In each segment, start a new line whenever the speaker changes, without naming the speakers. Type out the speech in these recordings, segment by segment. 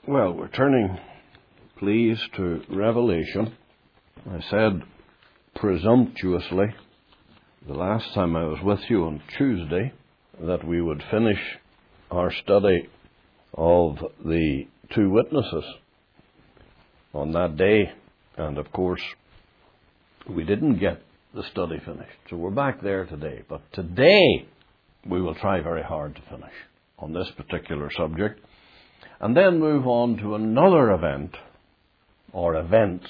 Well, we're turning, please, to Revelation. I said presumptuously the last time I was with you on Tuesday that we would finish our study of the two witnesses on that day. And of course, we didn't get the study finished. So we're back there today. But today, we will try very hard to finish on this particular subject. And then move on to another event, or events,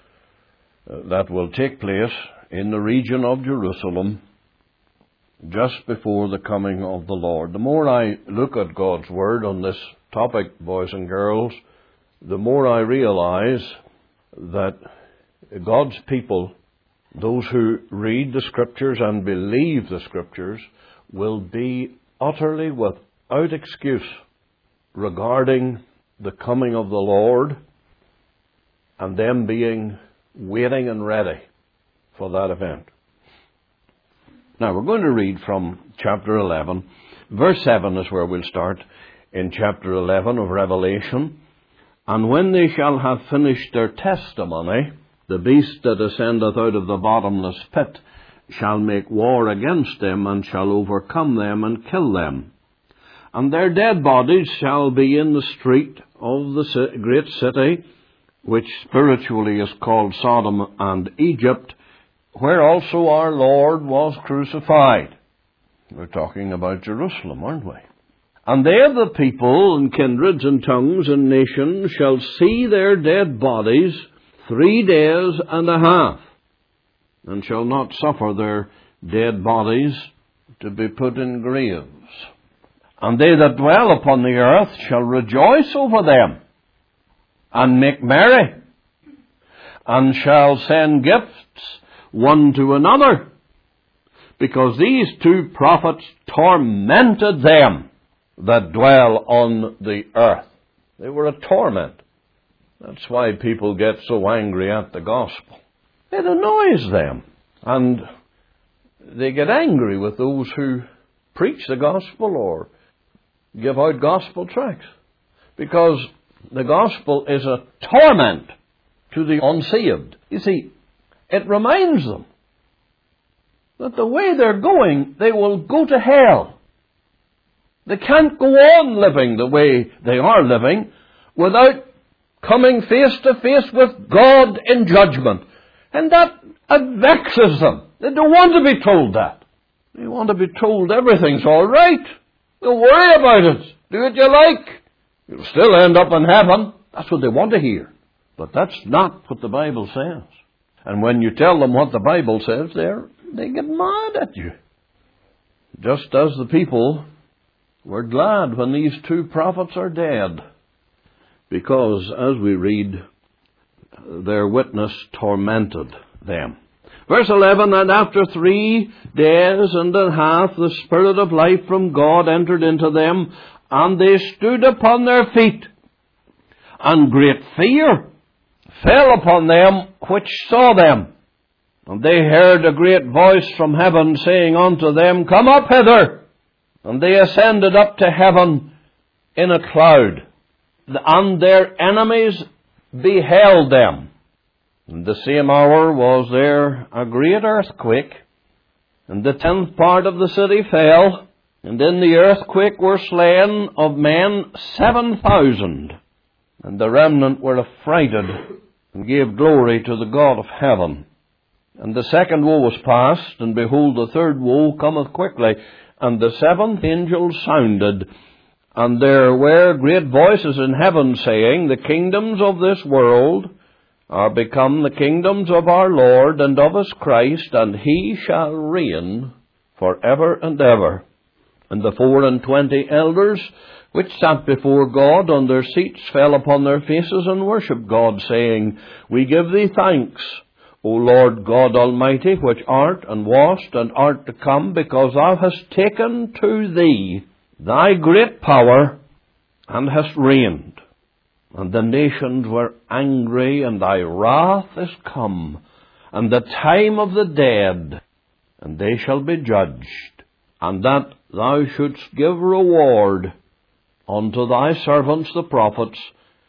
that will take place in the region of Jerusalem just before the coming of the Lord. The more I look at God's Word on this topic, boys and girls, the more I realize that God's people, those who read the Scriptures and believe the Scriptures, will be utterly without excuse regarding the coming of the Lord and them being waiting and ready for that event. Now, we're going to read from chapter 11. Verse 7 is where we'll start in chapter 11 of Revelation. And when they shall have finished their testimony, the beast that ascendeth out of the bottomless pit shall make war against them, and shall overcome them, and kill them. And their dead bodies shall be in the street of the great city, which spiritually is called Sodom and Egypt, where also our Lord was crucified. We're talking about Jerusalem, aren't we? And there the people and kindreds and tongues and nations shall see their dead bodies 3 days and a half, and shall not suffer their dead bodies to be put in graves. And they that dwell upon the earth shall rejoice over them, and make merry, and shall send gifts one to another, because these two prophets tormented them that dwell on the earth. They were a torment. That's why people get so angry at the gospel. It annoys them, and they get angry with those who preach the gospel or give out gospel tracts, because the gospel is a torment to the unsaved. You see, it reminds them that the way they're going, they will go to hell. They can't go on living the way they are living without coming face to face with God in judgment. And that vexes them. They don't want to be told that. They want to be told everything's all right. Don't worry about it. Do what you like. You'll still end up in heaven. That's what they want to hear. But that's not what the Bible says. And when you tell them what the Bible says, they get mad at you. Just as the people were glad when these two prophets are dead. Because, as we read, their witness tormented them. Verse 11, and after 3 days and a half, the Spirit of life from God entered into them, and they stood upon their feet. And great fear fell upon them which saw them. And they heard a great voice from heaven saying unto them, Come up hither. And they ascended up to heaven in a cloud. And their enemies beheld them. In the same hour was there a great earthquake, and the 10th part of the city fell, and in the earthquake were slain of men 7,000. And the remnant were affrighted, and gave glory to the God of heaven. And the second woe was past, and behold, the third woe cometh quickly. And the 7th angel sounded, and there were great voices in heaven saying, The kingdoms of this world are become the kingdoms of our Lord and of his Christ, and he shall reign for ever and ever. And the 24 elders which sat before God on their seats fell upon their faces and worshipped God, saying, We give thee thanks, O Lord God Almighty, which art and wast and art to come, because thou hast taken to thee thy great power and hast reigned. And the nations were angry, and thy wrath is come, and the time of the dead, and they shall be judged, and that thou shouldst give reward unto thy servants the prophets,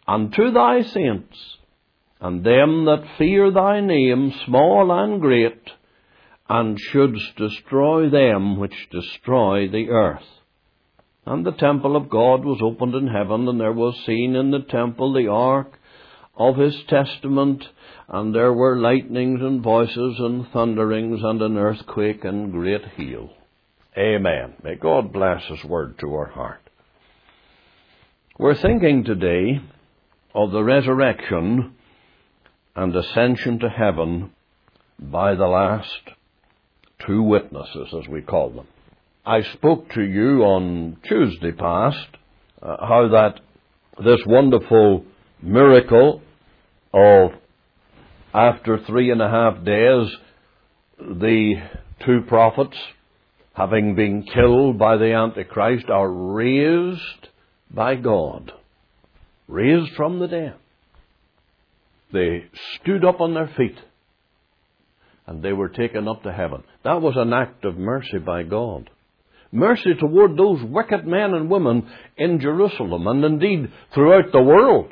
and to thy saints, and them that fear thy name, small and great, and shouldst destroy them which destroy the earth. And the temple of God was opened in heaven, and there was seen in the temple the ark of his testament, and there were lightnings and voices and thunderings and an earthquake and great hail. Amen. May God bless his word to our heart. We're thinking today of the resurrection and ascension to heaven by the last two witnesses, as we call them. I spoke to you on Tuesday past how that this wonderful miracle of after 3.5 days, the two prophets, having been killed by the Antichrist, are raised by God, raised from the dead. They stood up on their feet, and they were taken up to heaven. That was an act of mercy by God. Mercy toward those wicked men and women in Jerusalem, and indeed throughout the world,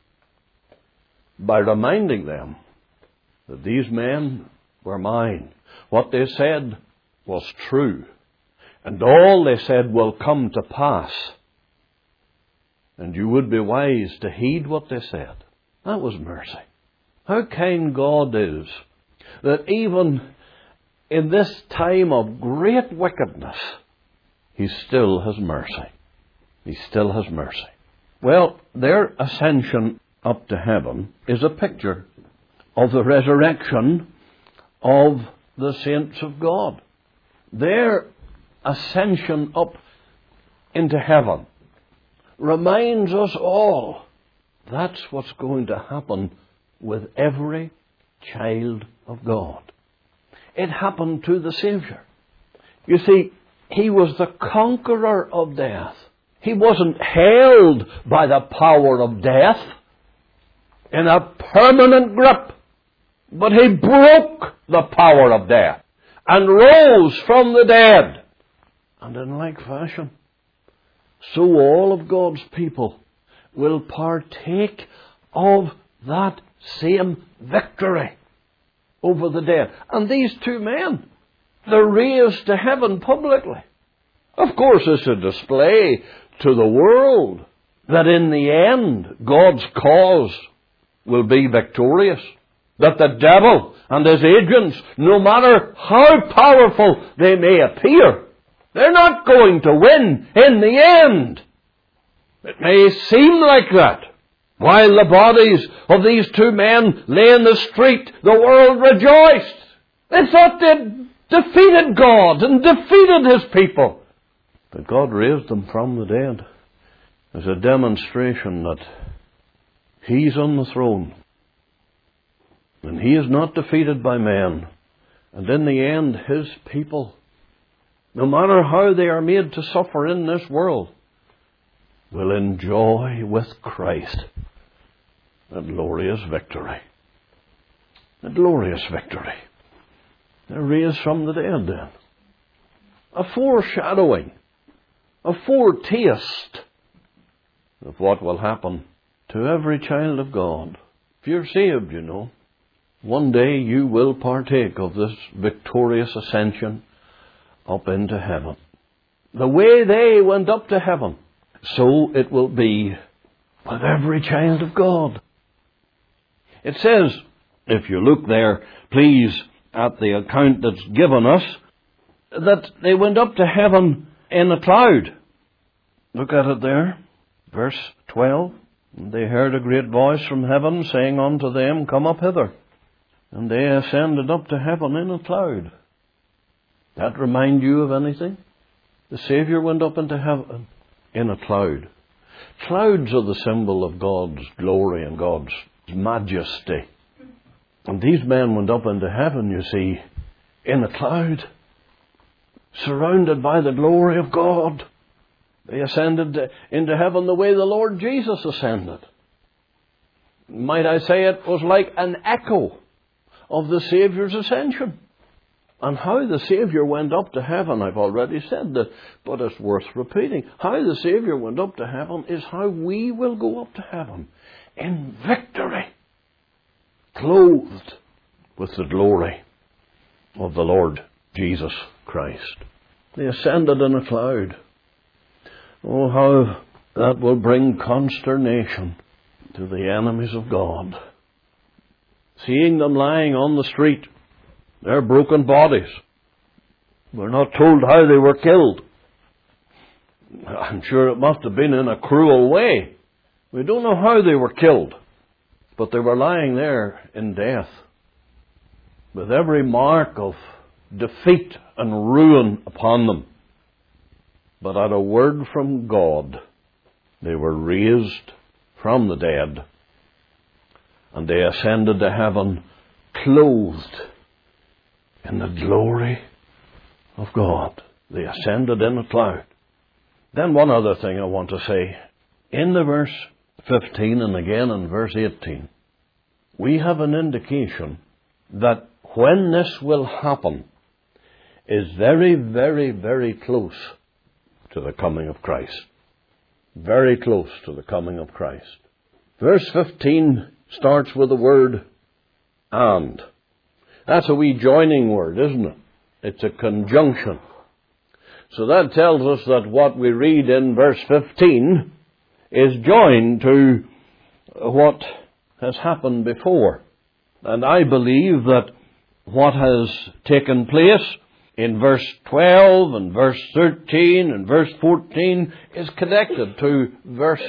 by reminding them that these men were mine. What they said was true, and all they said will come to pass. And you would be wise to heed what they said. That was mercy. How kind God is, that even in this time of great wickedness, He still has mercy. He still has mercy. Well, their ascension up to heaven is a picture of the resurrection of the saints of God. Their ascension up into heaven reminds us all that's what's going to happen with every child of God. It happened to the Savior. You see, He was the conqueror of death. He wasn't held by the power of death in a permanent grip, but He broke the power of death and rose from the dead. And in like fashion, so all of God's people will partake of that same victory over the dead. And these two men, they're raised to heaven publicly. Of course, it's a display to the world that in the end, God's cause will be victorious. That the devil and his agents, no matter how powerful they may appear, they're not going to win in the end. It may seem like that. While the bodies of these two men lay in the street, the world rejoiced. They thought they'd defeated God and defeated His people. But God raised them from the dead as a demonstration that He's on the throne. And He is not defeated by men. And in the end, His people, no matter how they are made to suffer in this world, will enjoy with Christ a glorious victory. A glorious victory. They're raised from the dead then. A foreshadowing, a foretaste of what will happen to every child of God. If you're saved, you know, one day you will partake of this victorious ascension up into heaven. The way they went up to heaven, so it will be with every child of God. It says, if you look there, please, at the account that's given us, that they went up to heaven in a cloud. Look at it there, verse 12. And they heard a great voice from heaven saying unto them, Come up hither. And they ascended up to heaven in a cloud. That remind you of anything? The Savior went up into heaven in a cloud. Clouds are the symbol of God's glory and God's majesty. And these men went up into heaven, you see, in a cloud, surrounded by the glory of God. They ascended into heaven the way the Lord Jesus ascended. Might I say it was like an echo of the Saviour's ascension. And how the Saviour went up to heaven, I've already said that, but it's worth repeating. How the Saviour went up to heaven is how we will go up to heaven. In victory. Clothed with the glory of the Lord Jesus Christ. They ascended in a cloud. Oh, how that will bring consternation to the enemies of God. Seeing them lying on the street, their broken bodies. We're not told how they were killed. I'm sure it must have been in a cruel way. We don't know how they were killed, but they were lying there in death, with every mark of defeat and ruin upon them. But at a word from God, they were raised from the dead, and they ascended to heaven, clothed in the glory of God. They ascended in a cloud. Then one other thing I want to say. In the verse 15 and again in verse 18, we have an indication that when this will happen is very, very, very close to the coming of Christ. Very close to the coming of Christ. Verse 15 starts with the word and. That's a wee joining word, isn't it? It's a conjunction. So that tells us that what we read in verse 15 is joined to what has happened before. And I believe that what has taken place in verse 12 and verse 13 and verse 14 is connected to verse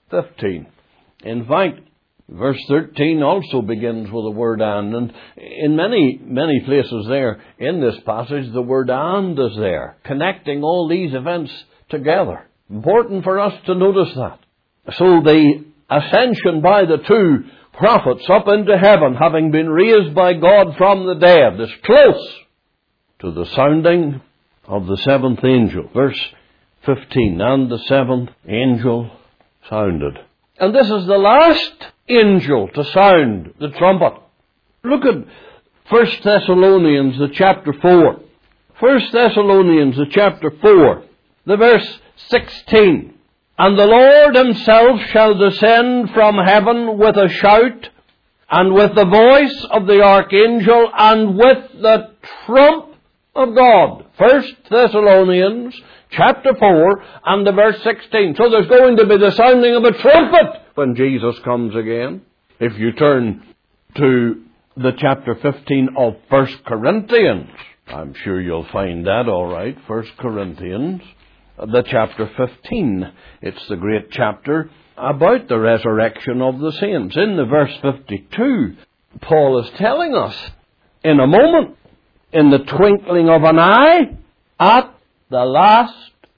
15. In fact, verse 13 also begins with the word and in many places there in this passage the word and is there, connecting all these events together. Important for us to notice that. So the ascension by the two prophets up into heaven, having been raised by God from the dead, is close to the sounding of the seventh angel. Verse 15, and the seventh angel sounded. And this is the last angel to sound the trumpet. Look at 1 Thessalonians, the chapter 4. 1 Thessalonians, the chapter 4, the verse 16. And the Lord himself shall descend from heaven with a shout, and with the voice of the archangel, and with the trump of God. 1 Thessalonians chapter 4 and the verse 16. So there's going to be the sounding of a trumpet when Jesus comes again. If you turn to the chapter 15 of 1 Corinthians, I'm sure you'll find that all right. 1 Corinthians, the chapter 15. It's the great chapter about the resurrection of the saints. In the verse 52, Paul is telling us, in a moment, in the twinkling of an eye, at the last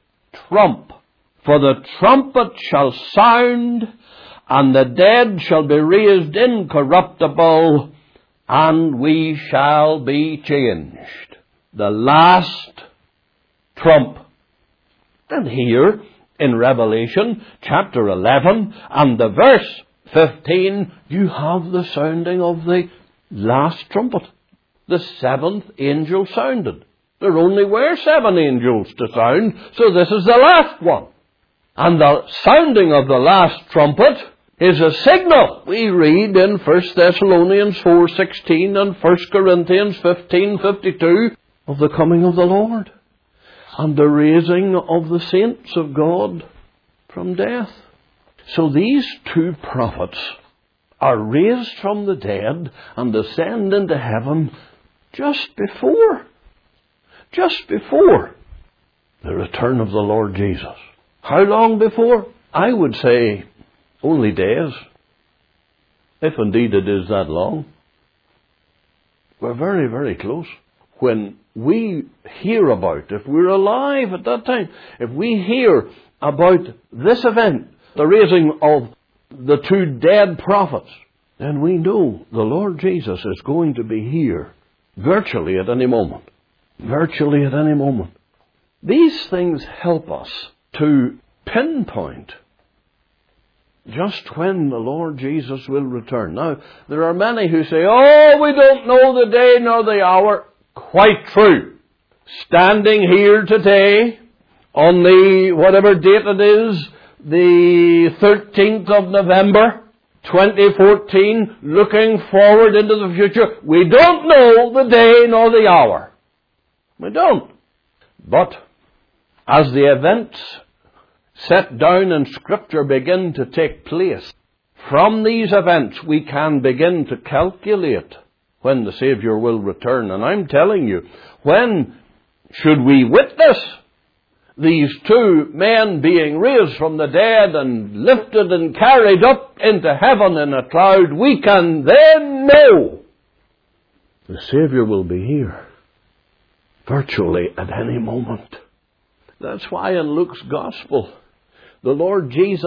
trump. For the trumpet shall sound, and the dead shall be raised incorruptible, and we shall be changed. The last trump. And here, in Revelation chapter 11 and the verse 15, you have the sounding of the last trumpet. The seventh angel sounded. There only were 7 angels to sound, so this is the last one. And the sounding of the last trumpet is a signal. We read in 1 Thessalonians 4:16 and 1 Corinthians 15:52 of the coming of the Lord and the raising of the saints of God from death. So these two prophets are raised from the dead and ascend into heaven just before the return of the Lord Jesus. How long before? I would say only days, if indeed it is that long. We're very, very close. When we hear about, if we're alive at that time, if we hear about this event, the raising of the two dead prophets, then we know the Lord Jesus is going to be here virtually at any moment. Virtually at any moment. These things help us to pinpoint just when the Lord Jesus will return. Now, there are many who say, oh, we don't know the day nor the hour. quite true. Standing here today on the, whatever date it is, the 13th of November, 2014, looking forward into the future, we don't know the day nor the hour. We don't. But as the events set down in Scripture begin to take place, from these events we can begin to calculate when the Savior will return. And I'm telling you, when should we witness these two men being raised from the dead and lifted and carried up into heaven in a cloud, we can then know the Savior will be here virtually at any moment. That's why in Luke's Gospel, the Lord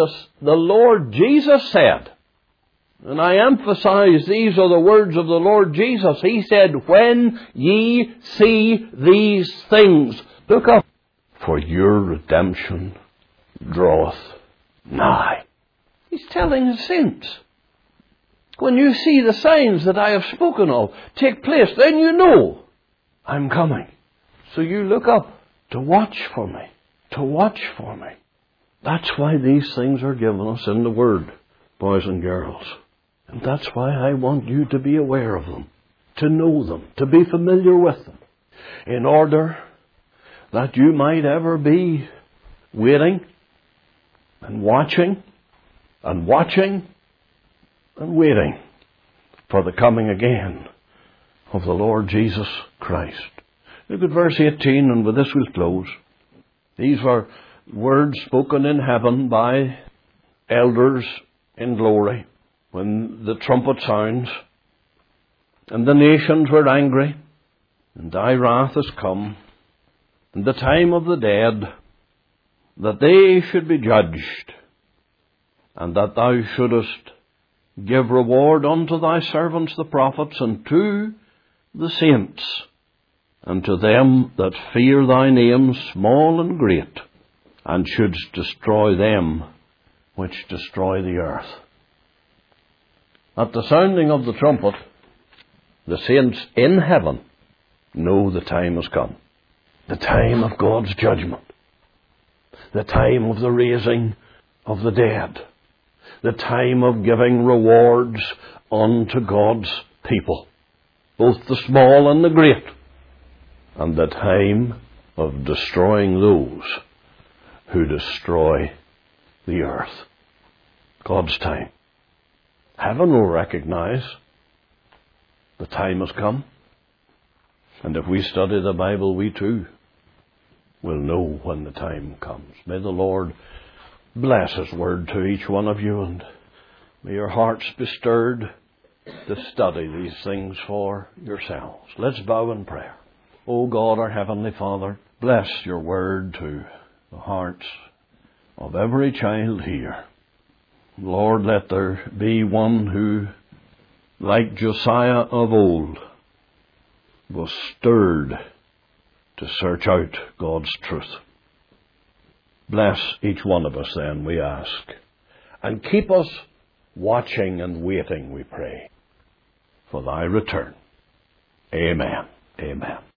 Jesus said, and I emphasize these are the words of the Lord Jesus. He said, when ye see these things, look up, for your redemption draweth nigh. He's telling his saints, when you see the signs that I have spoken of take place, then you know I'm coming. So you look up to watch for me, to watch for me. That's why these things are given us in the Word, boys and girls. And that's why I want you to be aware of them, to know them, to be familiar with them, in order that you might ever be waiting and watching and watching and waiting for the coming again of the Lord Jesus Christ. Look at verse 18, and with this we'll close. These were words spoken in heaven by elders in glory when the trumpet sounds, and the nations were angry, and thy wrath is come, and the time of the dead, that they should be judged, and that thou shouldest give reward unto thy servants the prophets, and to the saints, and to them that fear thy name, small and great, and shouldst destroy them which destroy the earth. At the sounding of the trumpet, the saints in heaven know the time has come. The time of God's judgment. The time of the raising of the dead. The time of giving rewards unto God's people, both the small and the great. And the time of destroying those who destroy the earth. God's time. Heaven will recognize the time has come. And if we study the Bible, we too will know when the time comes. May the Lord bless His word to each one of you, and may your hearts be stirred to study these things for yourselves. Let's bow in prayer. O God, our Heavenly Father, bless your word to the hearts of every child here. Lord, let there be one who, like Josiah of old, was stirred to search out God's truth. Bless each one of us then, we ask. And keep us watching and waiting, we pray, for thy return. Amen. Amen.